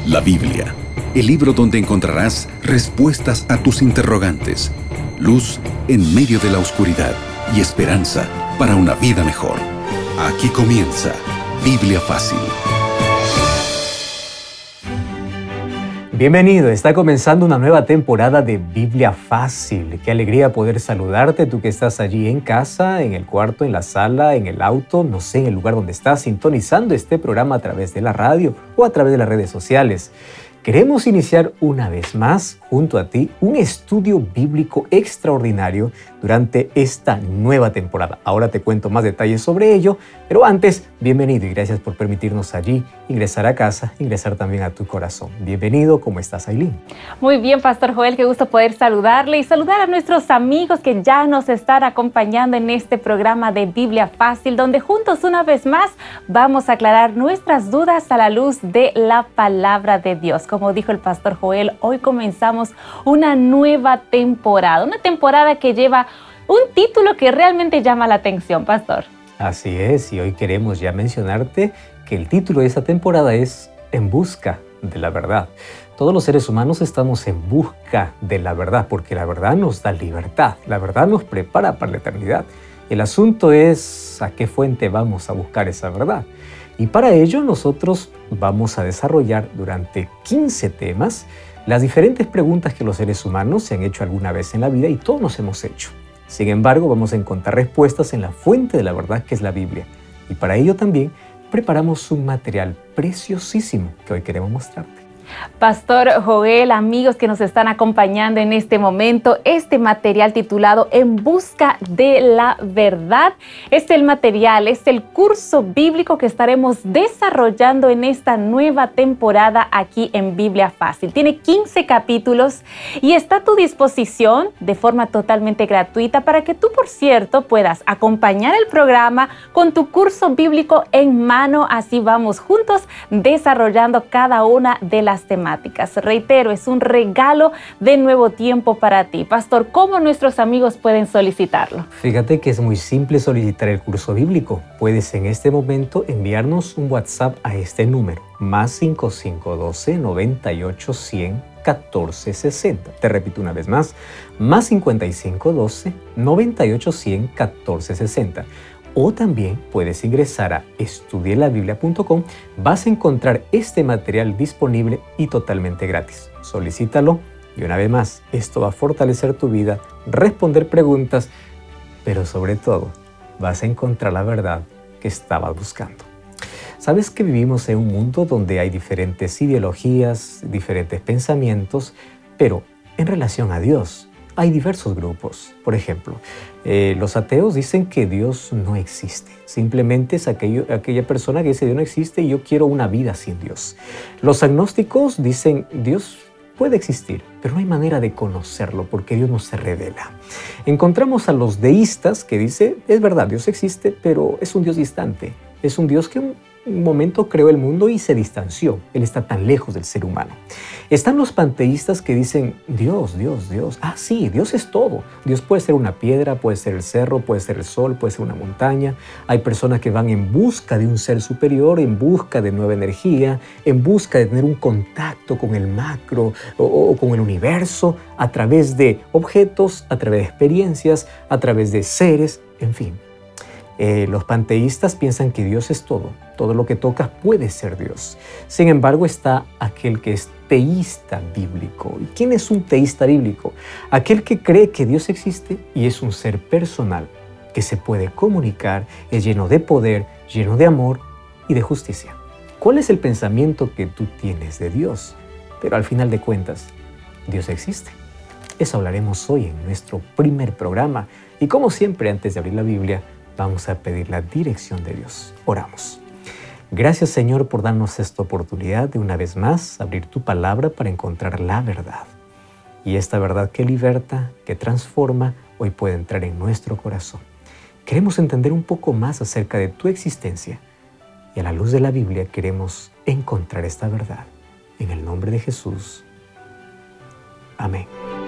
La Biblia, el libro donde encontrarás respuestas a tus interrogantes, luz en medio de la oscuridad y esperanza para una vida mejor. Aquí comienza Biblia Fácil. Bienvenido, está comenzando una nueva temporada de Biblia Fácil. Qué alegría poder saludarte, tú que estás allí en casa, en el cuarto, en la sala, en el auto, no sé, en el lugar donde estás sintonizando este programa a través de la radio o a través de las redes sociales. Queremos iniciar una vez más, junto a ti, un estudio bíblico extraordinario durante esta nueva temporada. Ahora te cuento más detalles sobre ello, pero antes, bienvenido y gracias por permitirnos allí ingresar a casa, ingresar también a tu corazón. Bienvenido, ¿cómo estás, Ailín? Muy bien, Pastor Joel, qué gusto poder saludarle y saludar a nuestros amigos que ya nos están acompañando en este programa de Biblia Fácil, donde juntos una vez más vamos a aclarar nuestras dudas a la luz de la palabra de Dios. Como dijo el Pastor Joel, hoy comenzamos una nueva temporada, una temporada que lleva un título que realmente llama la atención, Pastor. Así es, y hoy queremos ya mencionarte que el título de esta temporada es En busca de la verdad. Todos los seres humanos estamos en busca de la verdad, porque la verdad nos da libertad, la verdad nos prepara para la eternidad. El asunto es a qué fuente vamos a buscar esa verdad. Y para ello nosotros vamos a desarrollar durante 15 temas las diferentes preguntas que los seres humanos se han hecho alguna vez en la vida y todos nos hemos hecho. Sin embargo, vamos a encontrar respuestas en la fuente de la verdad que es la Biblia. Y para ello también preparamos un material preciosísimo que hoy queremos mostrarte. Pastor Joel, amigos que nos están acompañando en este momento, este material titulado En busca de la verdad es el material, es el curso bíblico que estaremos desarrollando en esta nueva temporada aquí en Biblia Fácil. Tiene 15 capítulos y está a tu disposición de forma totalmente gratuita para que tú, por cierto, puedas acompañar el programa con tu curso bíblico en mano. Así vamos juntos desarrollando cada una de las temáticas. Reitero, es un regalo de nuevo tiempo para ti. Pastor, ¿cómo nuestros amigos pueden solicitarlo? Fíjate que es muy simple solicitar el curso bíblico. Puedes en este momento enviarnos un WhatsApp a este número, +5512 98 100 1460. Te repito una vez más, +5512 98 100 1460. O también puedes ingresar a estudielabiblia.com. Vas a encontrar este material disponible y totalmente gratis. Solicítalo y una vez más, esto va a fortalecer tu vida, responder preguntas, pero sobre todo vas a encontrar la verdad que estabas buscando. Sabes que vivimos en un mundo donde hay diferentes ideologías, diferentes pensamientos, pero en relación a Dios hay diversos grupos. Por ejemplo, los ateos dicen que Dios no existe. Simplemente es aquella persona que dice Dios no existe y yo quiero una vida sin Dios. Los agnósticos dicen Dios puede existir, pero no hay manera de conocerlo porque Dios no se revela. Encontramos a los deístas que dicen, es verdad, Dios existe, pero es un Dios distante. Es un Dios que un momento creó el mundo y se distanció. Él está tan lejos del ser humano. Están los panteístas que dicen, Dios. Ah, sí, Dios es todo. Dios puede ser una piedra, puede ser el cerro, puede ser el sol, puede ser una montaña. Hay personas que van en busca de un ser superior, en busca de nueva energía, en busca de tener un contacto con el macro o con el universo a través de objetos, a través de experiencias, a través de seres, en fin. Los panteístas piensan que Dios es todo. Todo lo que tocas puede ser Dios. Sin embargo, está aquel que es teísta bíblico. ¿Y quién es un teísta bíblico? Aquel que cree que Dios existe y es un ser personal, que se puede comunicar, es lleno de poder, lleno de amor y de justicia. ¿Cuál es el pensamiento que tú tienes de Dios? Pero al final de cuentas, Dios existe. Eso hablaremos hoy en nuestro primer programa. Y como siempre, antes de abrir la Biblia, vamos a pedir la dirección de Dios. Oramos. Gracias, Señor, por darnos esta oportunidad de una vez más abrir tu palabra para encontrar la verdad. Y esta verdad que liberta, que transforma, hoy puede entrar en nuestro corazón. Queremos entender un poco más acerca de tu existencia y a la luz de la Biblia queremos encontrar esta verdad. En el nombre de Jesús. Amén.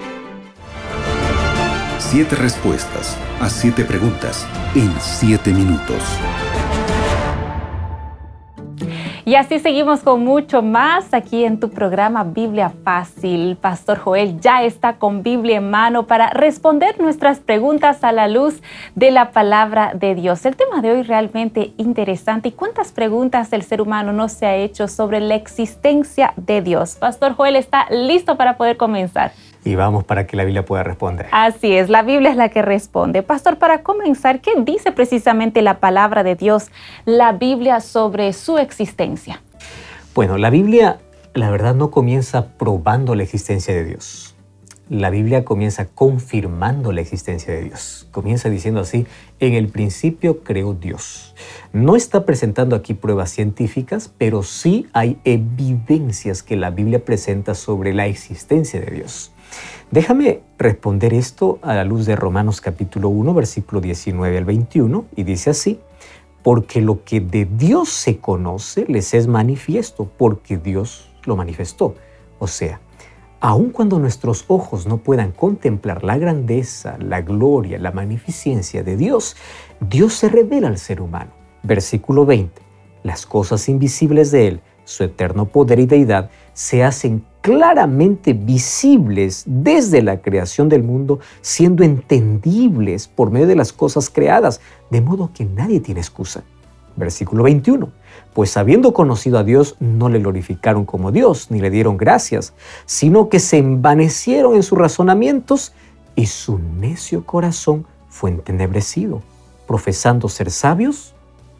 7 respuestas a 7 preguntas en 7 minutos. Y así seguimos con mucho más aquí en tu programa Biblia Fácil. Pastor Joel ya está con Biblia en mano para responder nuestras preguntas a la luz de la palabra de Dios. El tema de hoy realmente interesante. ¿Y cuántas preguntas el ser humano no se ha hecho sobre la existencia de Dios? Pastor Joel está listo para poder comenzar. Y vamos para que la Biblia pueda responder. Así es, la Biblia es la que responde. Pastor, para comenzar, ¿qué dice precisamente la palabra de Dios, la Biblia, sobre su existencia? Bueno, la Biblia, la verdad, no comienza probando la existencia de Dios. La Biblia comienza confirmando la existencia de Dios. Comienza diciendo así: en el principio creó Dios. No está presentando aquí pruebas científicas, pero sí hay evidencias que la Biblia presenta sobre la existencia de Dios. Déjame responder esto a la luz de Romanos capítulo 1, versículo 19 al 21, y dice así: porque lo que de Dios se conoce les es manifiesto, porque Dios lo manifestó. O sea, aun cuando nuestros ojos no puedan contemplar la grandeza, la gloria, la magnificencia de Dios, Dios se revela al ser humano. Versículo 20, las cosas invisibles de Él, su eterno poder y deidad, se hacen claramente visibles desde la creación del mundo, siendo entendibles por medio de las cosas creadas, de modo que nadie tiene excusa. Versículo 21. Pues habiendo conocido a Dios, no le glorificaron como Dios, ni le dieron gracias, sino que se envanecieron en sus razonamientos y su necio corazón fue entenebrecido. Profesando ser sabios,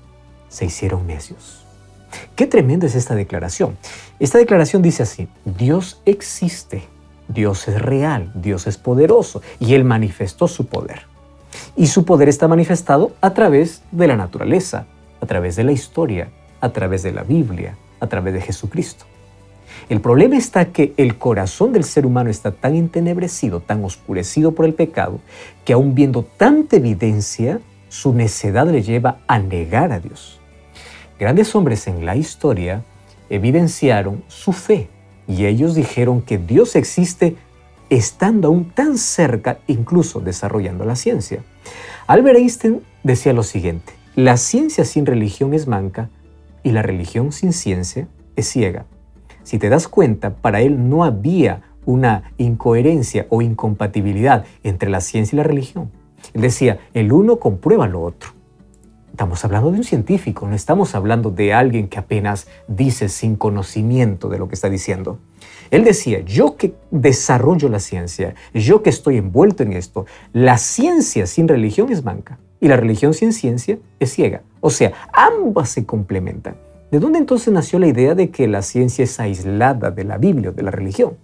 se hicieron necios. Qué tremenda es esta declaración. Esta declaración dice así: Dios existe, Dios es real, Dios es poderoso y Él manifestó su poder. Y su poder está manifestado a través de la naturaleza, a través de la historia, a través de la Biblia, a través de Jesucristo. El problema está que el corazón del ser humano está tan entenebrecido, tan oscurecido por el pecado, que aún viendo tanta evidencia, su necedad le lleva a negar a Dios. Grandes hombres en la historia evidenciaron su fe y ellos dijeron que Dios existe estando aún tan cerca, incluso desarrollando la ciencia. Albert Einstein decía lo siguiente: la ciencia sin religión es manca y la religión sin ciencia es ciega. Si te das cuenta, para él no había una incoherencia o incompatibilidad entre la ciencia y la religión. Él decía, el uno comprueba lo otro. Estamos hablando de un científico, no estamos hablando de alguien que apenas dice sin conocimiento de lo que está diciendo. Él decía, yo que desarrollo la ciencia, yo que estoy envuelto en esto, la ciencia sin religión es manca y la religión sin ciencia es ciega. O sea, ambas se complementan. ¿De dónde entonces nació la idea de que la ciencia es aislada de la Biblia, de la religión?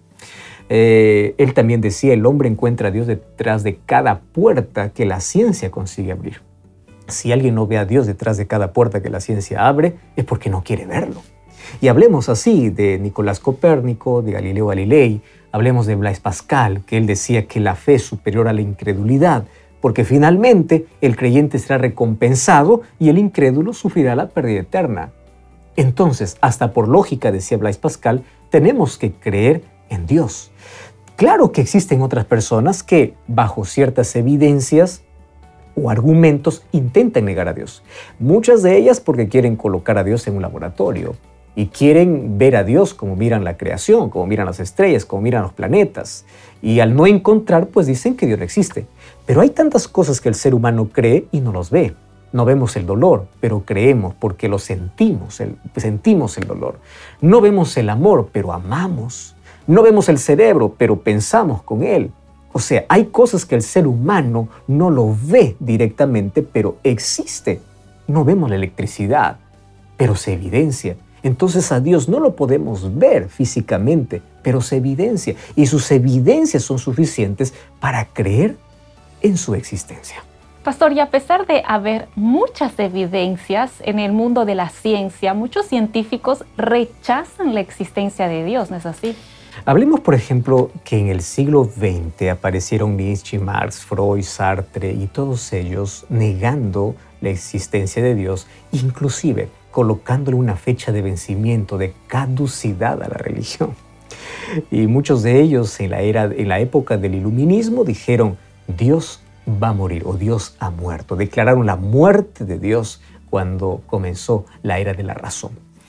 Él también decía, el hombre encuentra a Dios detrás de cada puerta que la ciencia consigue abrir. Si alguien no ve a Dios detrás de cada puerta que la ciencia abre, es porque no quiere verlo. Y hablemos así de Nicolás Copérnico, de Galileo Galilei, hablemos de Blaise Pascal, que él decía que la fe es superior a la incredulidad, porque finalmente el creyente será recompensado y el incrédulo sufrirá la pérdida eterna. Entonces, hasta por lógica, decía Blaise Pascal, tenemos que creer en Dios. Claro que existen otras personas que, bajo ciertas evidencias o argumentos, intentan negar a Dios. Muchas de ellas porque quieren colocar a Dios en un laboratorio y quieren ver a Dios como miran la creación, como miran las estrellas, como miran los planetas. Y al no encontrar, pues dicen que Dios no existe. Pero hay tantas cosas que el ser humano cree y no los ve. No vemos el dolor, pero creemos porque lo sentimos, sentimos el dolor. No vemos el amor, pero amamos. No vemos el cerebro, pero pensamos con él. O sea, hay cosas que el ser humano no lo ve directamente, pero existe. No vemos la electricidad, pero se evidencia. Entonces a Dios no lo podemos ver físicamente, pero se evidencia. Y sus evidencias son suficientes para creer en su existencia. Pastor, y a pesar de haber muchas evidencias en el mundo de la ciencia, muchos científicos rechazan la existencia de Dios, ¿no es así? Hablemos, por ejemplo, que en el siglo XX aparecieron Nietzsche, Marx, Freud, Sartre y todos ellos negando la existencia de Dios, inclusive colocándole una fecha de vencimiento, de caducidad a la religión. Y muchos de ellos en la época del iluminismo dijeron, Dios va a morir o Dios ha muerto. Declararon la muerte de Dios cuando comenzó la era de la razón.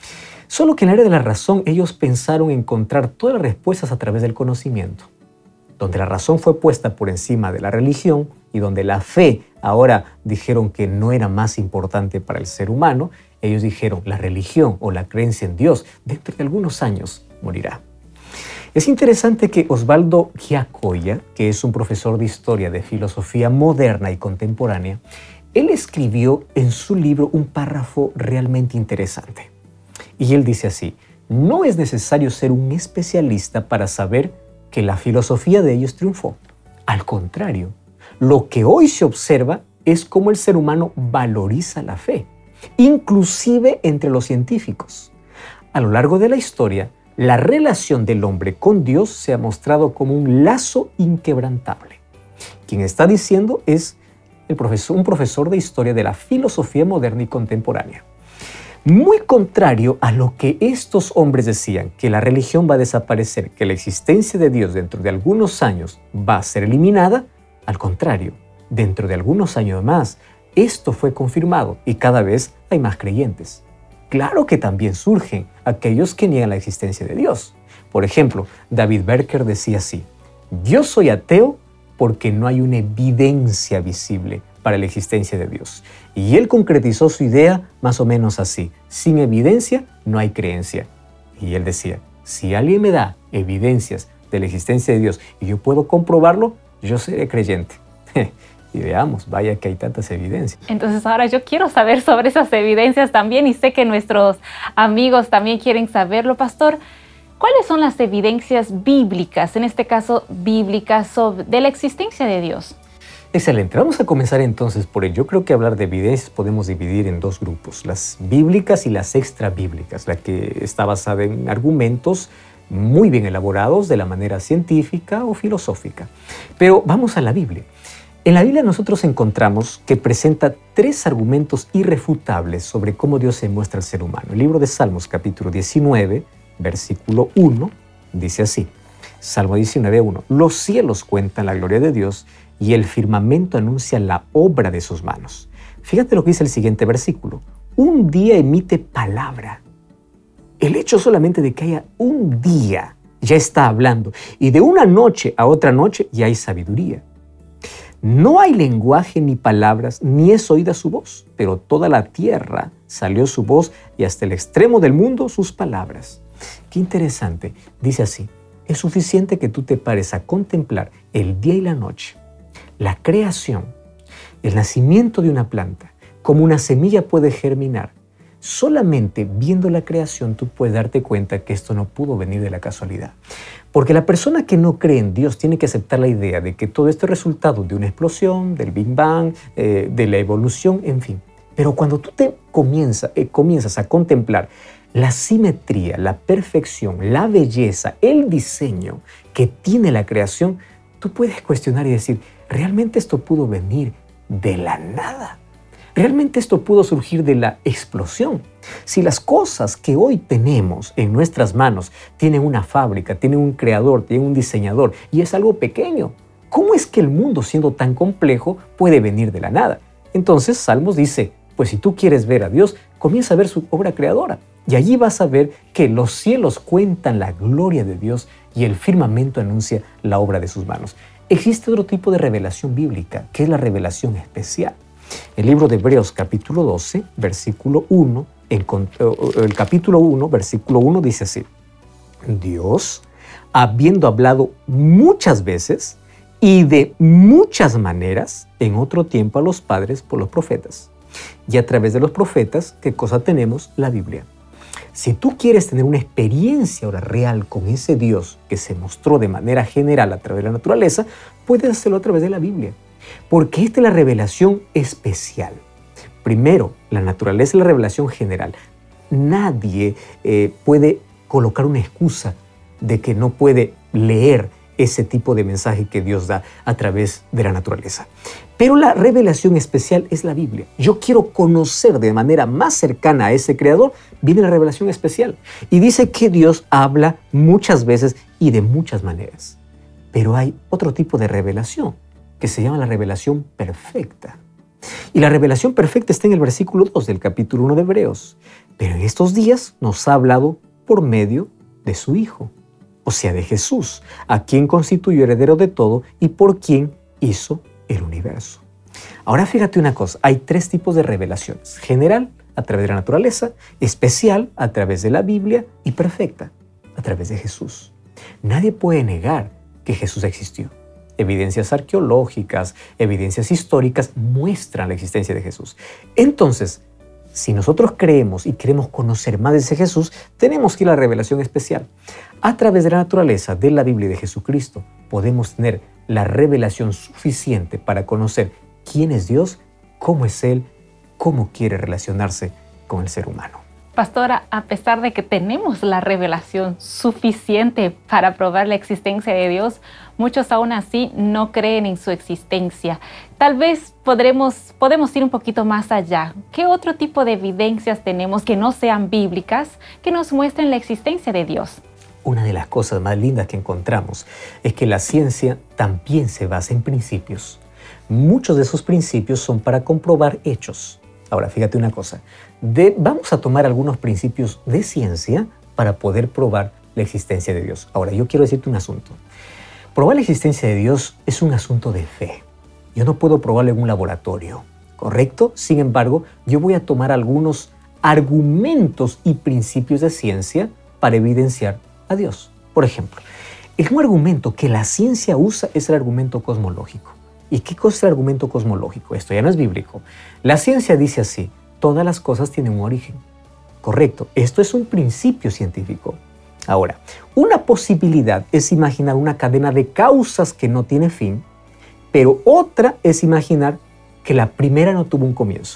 Solo que en el área de la razón ellos pensaron encontrar todas las respuestas a través del conocimiento. Donde la razón fue puesta por encima de la religión y donde la fe ahora dijeron que no era más importante para el ser humano, ellos dijeron la religión o la creencia en Dios dentro de algunos años morirá. Es interesante que Osvaldo Giacoya, que es un profesor de historia de filosofía moderna y contemporánea, él escribió en su libro un párrafo realmente interesante. Y él dice así: no es necesario ser un especialista para saber que la filosofía de ellos triunfó. Al contrario, lo que hoy se observa es cómo el ser humano valoriza la fe, inclusive entre los científicos. A lo largo de la historia, la relación del hombre con Dios se ha mostrado como un lazo inquebrantable. Quien está diciendo es un profesor de historia de la filosofía moderna y contemporánea. Muy contrario a lo que estos hombres decían, que la religión va a desaparecer, que la existencia de Dios dentro de algunos años va a ser eliminada, al contrario, dentro de algunos años más, esto fue confirmado y cada vez hay más creyentes. Claro que también surgen aquellos que niegan la existencia de Dios. Por ejemplo, David Berker decía así: yo soy ateo porque no hay una evidencia visible para la existencia de Dios. Y él concretizó su idea más o menos así: sin evidencia no hay creencia. Y él decía, si alguien me da evidencias de la existencia de Dios y yo puedo comprobarlo, yo seré creyente. Y veamos, vaya que hay tantas evidencias. Entonces ahora yo quiero saber sobre esas evidencias también y sé que nuestros amigos también quieren saberlo. Pastor, ¿cuáles son las evidencias bíblicas, en este caso bíblicas, de la existencia de Dios? Excelente. Vamos a comenzar entonces por ello. Yo creo que hablar de evidencias podemos dividir en dos grupos, las bíblicas y las extrabíblicas, la que está basada en argumentos muy bien elaborados de la manera científica o filosófica. Pero vamos a la Biblia. En la Biblia nosotros encontramos que presenta 3 argumentos irrefutables sobre cómo Dios se muestra al ser humano. El libro de Salmos, capítulo 19, versículo 1, dice así. Salmo 19:1. Los cielos cuentan la gloria de Dios y el firmamento anuncia la obra de sus manos. Fíjate lo que dice el siguiente versículo. Un día emite palabra. El hecho solamente de que haya un día ya está hablando. Y de una noche a otra noche ya hay sabiduría. No hay lenguaje ni palabras, ni es oída su voz, pero toda la tierra salió su voz y hasta el extremo del mundo sus palabras. Qué interesante. Dice así: es suficiente que tú te pares a contemplar el día y la noche, la creación, el nacimiento de una planta, como una semilla puede germinar. Solamente viendo la creación tú puedes darte cuenta que esto no pudo venir de la casualidad. Porque la persona que no cree en Dios tiene que aceptar la idea de que todo esto es resultado de una explosión, del Big Bang, de la evolución, en fin. Pero cuando tú comienzas a contemplar la simetría, la perfección, la belleza, el diseño que tiene la creación, tú puedes cuestionar y decir, ¿realmente esto pudo venir de la nada? ¿Realmente esto pudo surgir de la explosión? Si las cosas que hoy tenemos en nuestras manos tienen una fábrica, tienen un creador, tienen un diseñador y es algo pequeño, ¿cómo es que el mundo, siendo tan complejo, puede venir de la nada? Entonces Salmos dice, pues si tú quieres ver a Dios, comienza a ver su obra creadora. Y allí vas a ver que los cielos cuentan la gloria de Dios y el firmamento anuncia la obra de sus manos. Existe otro tipo de revelación bíblica, que es la revelación especial. El libro de Hebreos, capítulo 12, versículo 1, el capítulo 1, versículo 1 dice así: Dios, habiendo hablado muchas veces y de muchas maneras en otro tiempo a los padres por los profetas. Y a través de los profetas, ¿qué cosa tenemos? La Biblia. Si tú quieres tener una experiencia ahora real con ese Dios que se mostró de manera general a través de la naturaleza, puedes hacerlo a través de la Biblia. Porque esta es la revelación especial. Primero, la naturaleza es la revelación general. Nadie puede colocar una excusa de que no puede leer ese tipo de mensaje que Dios da a través de la naturaleza. Pero la revelación especial es la Biblia. Yo quiero conocer de manera más cercana a ese Creador, viene la revelación especial. Y dice que Dios habla muchas veces y de muchas maneras. Pero hay otro tipo de revelación que se llama la revelación perfecta. Y la revelación perfecta está en el versículo 2 del capítulo 1 de Hebreos. pero en estos días nos ha hablado por medio de su Hijo, o sea, de Jesús, a quien constituyó heredero de todo y por quien hizo el universo. Ahora fíjate una cosa, hay 3 tipos de revelaciones: general, a través de la naturaleza; especial, a través de la Biblia; y perfecta, a través de Jesús. Nadie puede negar que Jesús existió. Evidencias arqueológicas, evidencias históricas muestran la existencia de Jesús. Entonces, si nosotros creemos y queremos conocer más de ese Jesús, tenemos que ir a la revelación especial. A través de la naturaleza, de la Biblia y de Jesucristo, podemos tener la revelación suficiente para conocer quién es Dios, cómo es Él, cómo quiere relacionarse con el ser humano. Pastora, a pesar de que tenemos la revelación suficiente para probar la existencia de Dios, muchos aún así no creen en su existencia. Tal vez podemos ir un poquito más allá. ¿Qué otro tipo de evidencias tenemos que no sean bíblicas que nos muestren la existencia de Dios? Una de las cosas más lindas que encontramos es que la ciencia también se basa en principios. Muchos de esos principios son para comprobar hechos. Ahora, fíjate una cosa. Vamos a tomar algunos principios de ciencia para poder probar la existencia de Dios. Ahora, yo quiero decirte un asunto. Probar la existencia de Dios es un asunto de fe. Yo no puedo probarlo en un laboratorio, ¿correcto? Sin embargo, yo voy a tomar algunos argumentos y principios de ciencia para evidenciar a Dios. Por ejemplo, un argumento que la ciencia usa es el argumento cosmológico. ¿Y qué cosa es el argumento cosmológico? Esto ya no es bíblico. La ciencia dice así: todas las cosas tienen un origen. Correcto, esto es un principio científico. Ahora, una posibilidad es imaginar una cadena de causas que no tiene fin, pero otra es imaginar que la primera no tuvo un comienzo.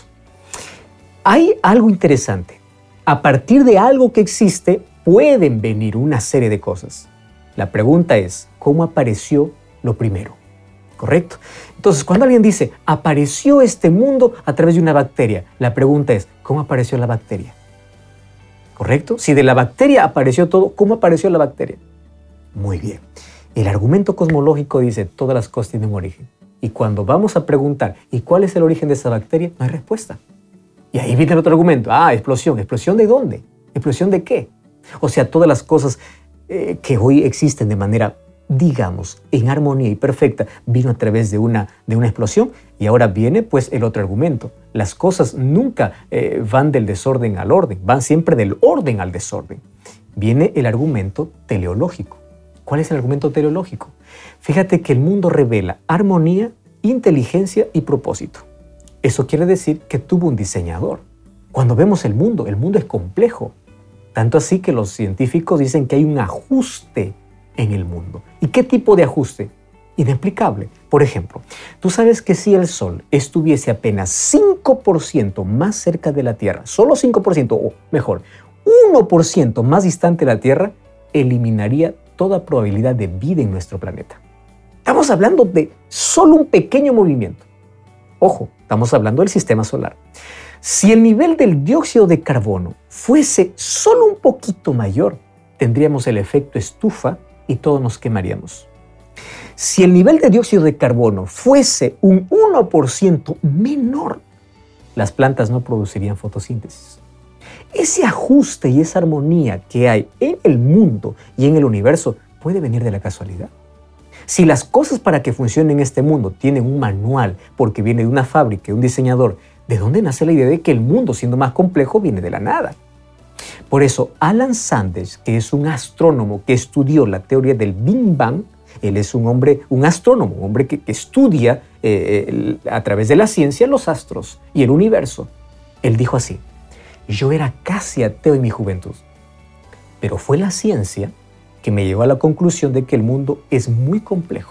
Hay algo interesante. A partir de algo que existe, pueden venir una serie de cosas. La pregunta es, ¿cómo apareció lo primero? ¿Correcto? Entonces, cuando alguien dice, apareció este mundo a través de una bacteria, la pregunta es, ¿cómo apareció la bacteria? ¿Correcto? Si de la bacteria apareció todo, ¿cómo apareció la bacteria? Muy bien. El argumento cosmológico dice, todas las cosas tienen un origen. Y cuando vamos a preguntar, ¿y cuál es el origen de esa bacteria? No hay respuesta. Y ahí viene el otro argumento. Explosión. ¿Explosión de dónde? ¿Explosión de qué? O sea, todas las cosas que hoy existen de manera, digamos, en armonía y perfecta, vino a través de una explosión. Y ahora viene pues el otro argumento. Las cosas nunca van del desorden al orden, van siempre del orden al desorden. Viene el argumento teleológico. ¿Cuál es el argumento teleológico? Fíjate que el mundo revela armonía, inteligencia y propósito. Eso quiere decir que tuvo un diseñador. Cuando vemos el mundo es complejo. Tanto así que los científicos dicen que hay un ajuste en el mundo. ¿Y qué tipo de ajuste? Inexplicable. Por ejemplo, tú sabes que si el Sol estuviese apenas 5% más cerca de la Tierra, solo 5%, o mejor, 1% más distante de la Tierra, eliminaría toda probabilidad de vida en nuestro planeta. Estamos hablando de solo un pequeño movimiento. Ojo, estamos hablando del sistema solar. Si el nivel del dióxido de carbono fuese solo un poquito mayor, tendríamos el efecto estufa y todos nos quemaríamos. Si el nivel de dióxido de carbono fuese un 1% menor, las plantas no producirían fotosíntesis. Ese ajuste y esa armonía que hay en el mundo y en el universo puede venir de la casualidad. Si las cosas para que funcionen en este mundo tienen un manual porque viene de una fábrica, de un diseñador, ¿de dónde nace la idea de que el mundo, siendo más complejo, viene de la nada? Por eso, Alan Sanders, que es un astrónomo que estudió la teoría del Big Bang, él es un astrónomo, un hombre que estudia a través de la ciencia los astros y el universo. Él dijo así: yo era casi ateo en mi juventud, pero fue la ciencia que me llevó a la conclusión de que el mundo es muy complejo.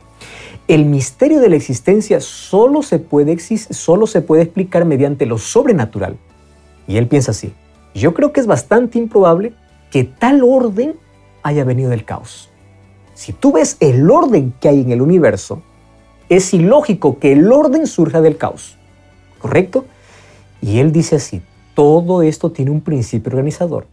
El misterio de la existencia solo se puede explicar mediante lo sobrenatural. Y él piensa así: yo creo que es bastante improbable que tal orden haya venido del caos. Si tú ves el orden que hay en el universo, es ilógico que el orden surja del caos. ¿Correcto? Y él dice así: todo esto tiene un principio organizador.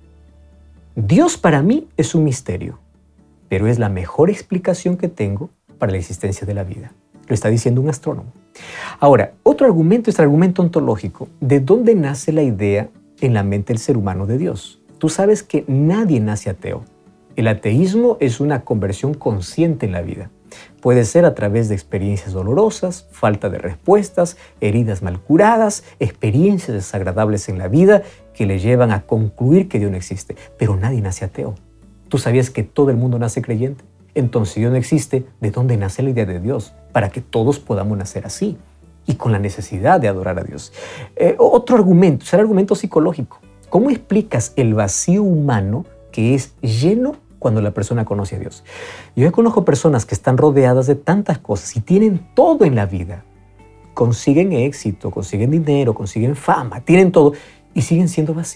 Dios para mí es un misterio, pero es la mejor explicación que tengo para la existencia de la vida. Lo está diciendo un astrónomo. Ahora, otro argumento es el argumento ontológico. ¿De dónde nace la idea en la mente del ser humano de Dios. Tú sabes que nadie nace ateo. El ateísmo es una conversión consciente en la vida. Puede ser a través de experiencias dolorosas, falta de respuestas, heridas mal curadas, experiencias desagradables en la vida que le llevan a concluir que Dios no existe. Pero nadie nace ateo. ¿Tú sabías que todo el mundo nace creyente? Entonces, si Dios no existe, ¿de dónde nace la idea de Dios? Para que todos podamos nacer así y con la necesidad de adorar a Dios. Otro argumento, es el argumento psicológico. ¿Cómo explicas el vacío humano que es lleno cuando la persona conoce a Dios? Yo conozco personas que están rodeadas de tantas cosas y tienen todo en la vida. Consiguen éxito, consiguen dinero, consiguen fama, tienen todo y siguen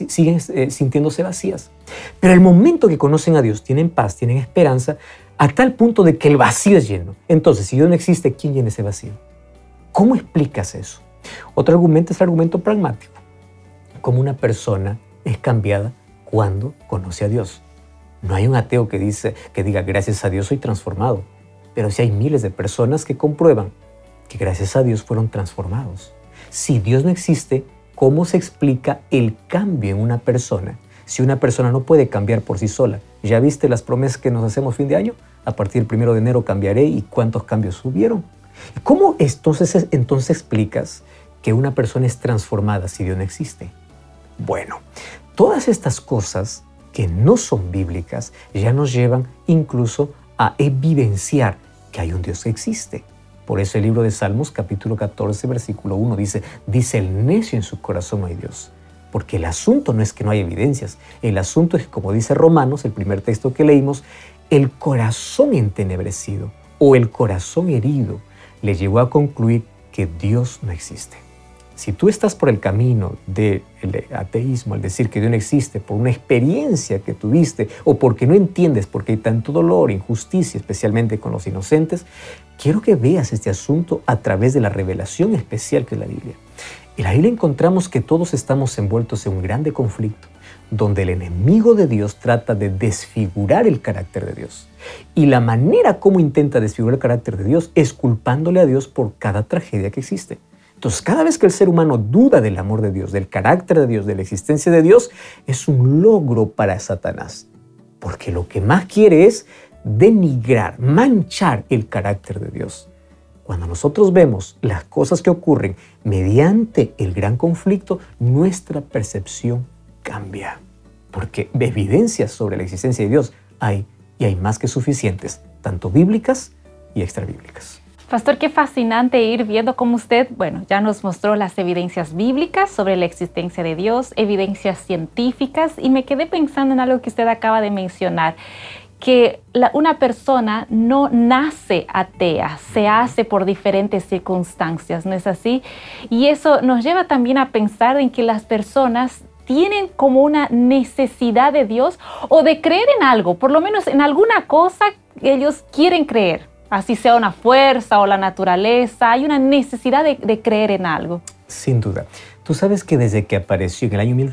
sintiéndose vacías. Pero el momento que conocen a Dios, tienen paz, tienen esperanza, a tal punto de que el vacío es lleno. Entonces, si Dios no existe, ¿quién llena ese vacío? ¿Cómo explicas eso? Otro argumento es el argumento pragmático. Cómo una persona es cambiada cuando conoce a Dios. No hay un ateo que diga, gracias a Dios soy transformado. Pero sí hay miles de personas que comprueban que gracias a Dios fueron transformados. Si Dios no existe, ¿cómo se explica el cambio en una persona? Si una persona no puede cambiar por sí sola. ¿Ya viste las promesas que nos hacemos fin de año? A partir del 1 de enero cambiaré, ¿y cuántos cambios hubieron? ¿Cómo entonces explicas que una persona es transformada si Dios no existe? Bueno, todas estas cosas que no son bíblicas ya nos llevan incluso a evidenciar que hay un Dios que existe. Por eso el libro de Salmos, capítulo 14, versículo 1 dice el necio en su corazón no hay Dios. Porque el asunto no es que no hay evidencias, el asunto es que, como dice Romanos, el primer texto que leímos, el corazón entenebrecido o el corazón herido le llevó a concluir que Dios no existe. Si tú estás por el camino del ateísmo, al decir que Dios no existe por una experiencia que tuviste o porque no entiendes por qué hay tanto dolor, injusticia, especialmente con los inocentes, quiero que veas este asunto a través de la revelación especial que es la Biblia. En la Biblia encontramos que todos estamos envueltos en un grande conflicto, donde el enemigo de Dios trata de desfigurar el carácter de Dios. Y la manera como intenta desfigurar el carácter de Dios es culpándole a Dios por cada tragedia que existe. Entonces, cada vez que el ser humano duda del amor de Dios, del carácter de Dios, de la existencia de Dios, es un logro para Satanás. Porque lo que más quiere es denigrar, manchar el carácter de Dios. Cuando nosotros vemos las cosas que ocurren mediante el gran conflicto, nuestra percepción cambia. Porque evidencias sobre la existencia de Dios hay, y hay más que suficientes, tanto bíblicas y extrabíblicas. Pastor, qué fascinante ir viendo cómo usted, ya nos mostró las evidencias bíblicas sobre la existencia de Dios, evidencias científicas, y me quedé pensando en algo que usted acaba de mencionar, que una persona no nace atea, se hace por diferentes circunstancias, ¿no es así? Y eso nos lleva también a pensar en que las personas tienen como una necesidad de Dios o de creer en algo, por lo menos en alguna cosa que ellos quieren creer. Así sea una fuerza o la naturaleza, hay una necesidad de creer en algo. Sin duda. Tú sabes que desde que apareció en el año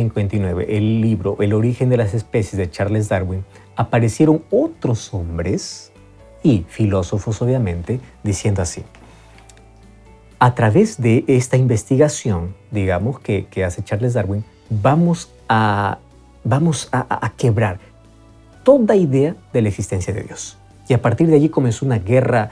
1859 el libro El origen de las especies de Charles Darwin, aparecieron otros hombres y filósofos, obviamente, diciendo así: a través de esta investigación, digamos, que hace Charles Darwin, vamos a quebrar toda idea de la existencia de Dios. Y a partir de allí comenzó una guerra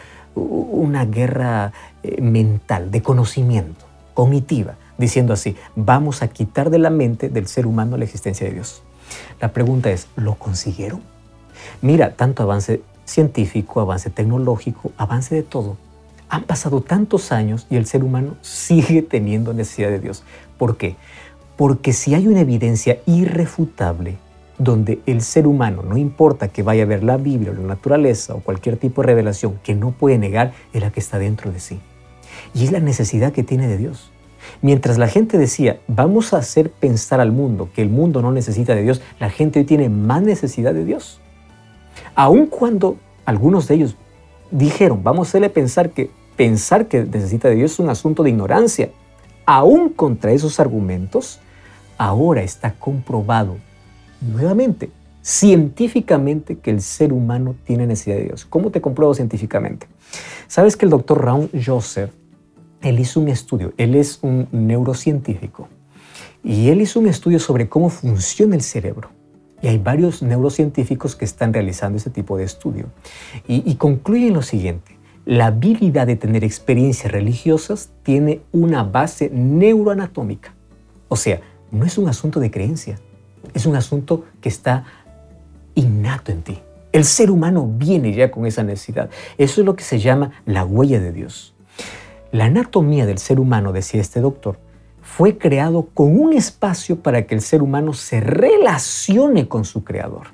mental, de conocimiento, cognitiva, diciendo así: vamos a quitar de la mente del ser humano la existencia de Dios. La pregunta es, ¿lo consiguieron? Mira, tanto avance científico, avance tecnológico, avance de todo. Han pasado tantos años y el ser humano sigue teniendo necesidad de Dios. ¿Por qué? Porque si hay una evidencia irrefutable donde el ser humano, no importa que vaya a ver la Biblia o la naturaleza o cualquier tipo de revelación, que no puede negar, es la que está dentro de sí. Y es la necesidad que tiene de Dios. Mientras la gente decía, vamos a hacer pensar al mundo que el mundo no necesita de Dios, la gente hoy tiene más necesidad de Dios. Aun cuando algunos de ellos dijeron, vamos a hacerle pensar que necesita de Dios es un asunto de ignorancia. Aún contra esos argumentos, ahora está comprobado nuevamente, científicamente, que el ser humano tiene necesidad de Dios. ¿Cómo te compruebo científicamente? Sabes que el doctor Raúl Joseph, él hizo un estudio, él es un neurocientífico, Y él hizo un estudio sobre cómo funciona el cerebro. Y hay varios neurocientíficos que están realizando ese tipo de estudio. Y concluyen lo siguiente: la habilidad de tener experiencias religiosas tiene una base neuroanatómica. O sea, no es un asunto de creencia, es un asunto que está innato en ti. El ser humano viene ya con esa necesidad. Eso es lo que se llama la huella de Dios. La anatomía del ser humano, decía este doctor, fue creado con un espacio para que el ser humano se relacione con su creador.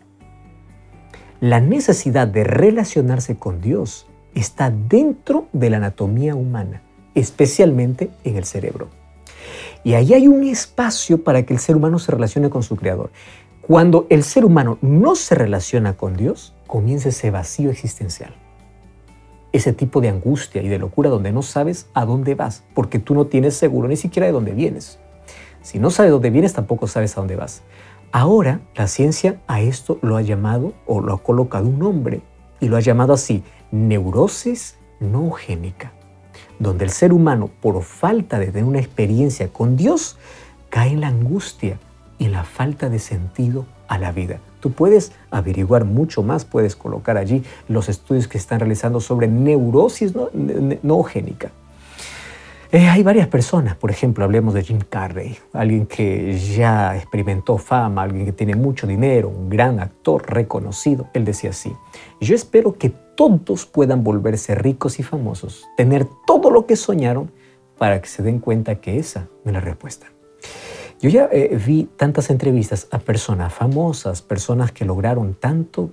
La necesidad de relacionarse con Dios está dentro de la anatomía humana, especialmente en el cerebro. Y ahí hay un espacio para que el ser humano se relacione con su creador. Cuando el ser humano no se relaciona con Dios, comienza ese vacío existencial. Ese tipo de angustia y de locura donde no sabes a dónde vas, porque tú no tienes seguro ni siquiera de dónde vienes. Si no sabes dónde vienes, tampoco sabes a dónde vas. Ahora, la ciencia a esto lo ha llamado, o lo ha colocado un nombre, y lo ha llamado así: neurosis noogénica, donde el ser humano, por falta de tener una experiencia con Dios, cae en la angustia y en la falta de sentido a la vida. Tú puedes averiguar mucho más, puedes colocar allí los estudios que están realizando sobre neurosis noogénica. Hay varias personas, por ejemplo, hablemos de Jim Carrey, alguien que ya experimentó fama, alguien que tiene mucho dinero, un gran actor reconocido. Él decía así: yo espero que todos puedan volverse ricos y famosos, tener todo lo que soñaron, para que se den cuenta que esa no es la respuesta. Yo ya vi tantas entrevistas a personas famosas, personas que lograron tanto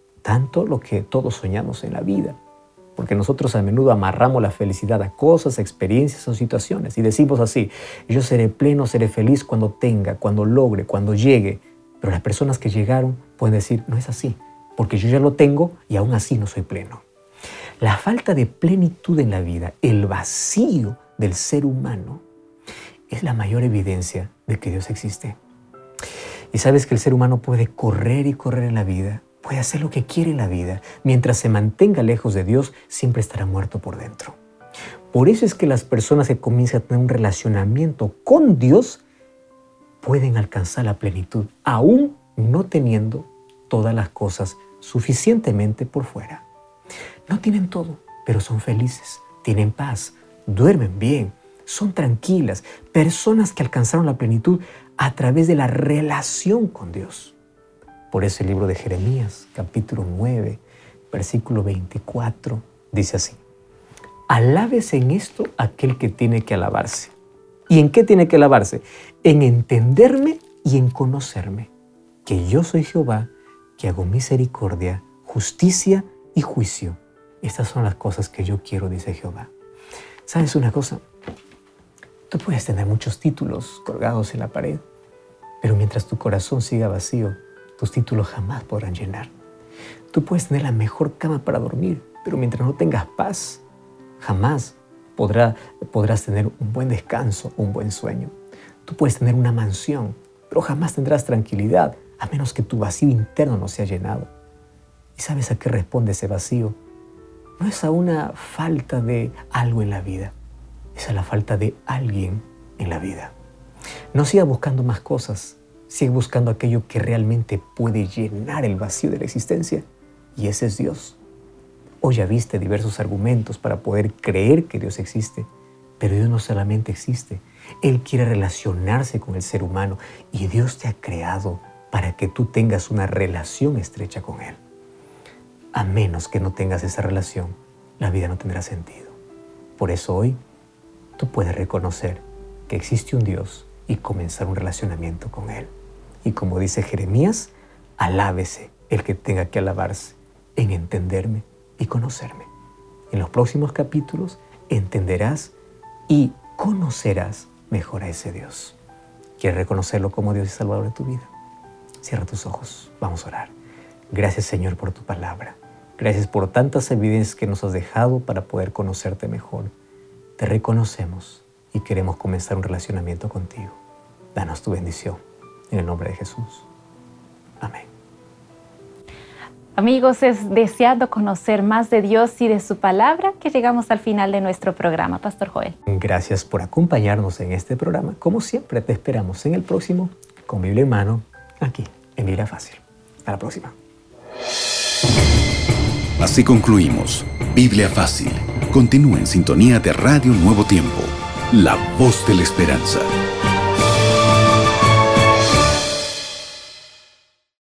lo que todos soñamos en la vida. Porque nosotros a menudo amarramos la felicidad a cosas, experiencias o situaciones. Y decimos así: yo seré pleno, seré feliz cuando tenga, cuando logre, cuando llegue. Pero las personas que llegaron pueden decir: no es así, porque yo ya lo tengo y aún así no soy pleno. La falta de plenitud en la vida, el vacío del ser humano, es la mayor evidencia de que Dios existe. Y sabes que el ser humano puede correr y correr en la vida, puede hacer lo que quiere en la vida. Mientras se mantenga lejos de Dios, siempre estará muerto por dentro. Por eso es que las personas que comienzan a tener un relacionamiento con Dios pueden alcanzar la plenitud, aún no teniendo todas las cosas suficientemente por fuera. No tienen todo, pero son felices, tienen paz, duermen bien, son tranquilas, personas que alcanzaron la plenitud a través de la relación con Dios. Por eso el libro de Jeremías, capítulo 9, versículo 24, dice así: alábese en esto aquel que tiene que alabarse. ¿Y en qué tiene que alabarse? En entenderme y en conocerme, que yo soy Jehová, que hago misericordia, justicia y juicio. Estas son las cosas que yo quiero, dice Jehová. ¿Sabes una cosa? Tú puedes tener muchos títulos colgados en la pared, pero mientras tu corazón siga vacío, tus títulos jamás podrán llenar. Tú puedes tener la mejor cama para dormir, pero mientras no tengas paz, jamás podrás tener un buen descanso o un buen sueño. Tú puedes tener una mansión, pero jamás tendrás tranquilidad, a menos que tu vacío interno no sea llenado. ¿Y sabes a qué responde ese vacío? No es a una falta de algo en la vida, es a la falta de alguien en la vida. No sigas buscando más cosas, sigue buscando aquello que realmente puede llenar el vacío de la existencia, y ese es Dios. Hoy ya viste diversos argumentos para poder creer que Dios existe, pero Dios no solamente existe, Él quiere relacionarse con el ser humano, y Dios te ha creado para que tú tengas una relación estrecha con Él. A menos que no tengas esa relación, la vida no tendrá sentido. Por eso hoy tú puedes reconocer que existe un Dios y comenzar un relacionamiento con Él. Y como dice Jeremías, alábese el que tenga que alabarse, en entenderme y conocerme. En los próximos capítulos entenderás y conocerás mejor a ese Dios. ¿Quieres reconocerlo como Dios y Salvador de tu vida? Cierra tus ojos, vamos a orar. Gracias, Señor, por tu palabra. Gracias por tantas evidencias que nos has dejado para poder conocerte mejor. Te reconocemos y queremos comenzar un relacionamiento contigo. Danos tu bendición. En el nombre de Jesús. Amén. Amigos, es deseando conocer más de Dios y de su palabra que llegamos al final de nuestro programa. Pastor Joel. Gracias por acompañarnos en este programa. Como siempre, te esperamos en el próximo, con Biblia en mano, aquí en Biblia Fácil. Hasta la próxima. Así concluimos Biblia Fácil. Continúa en sintonía de Radio Nuevo Tiempo, la voz de la esperanza.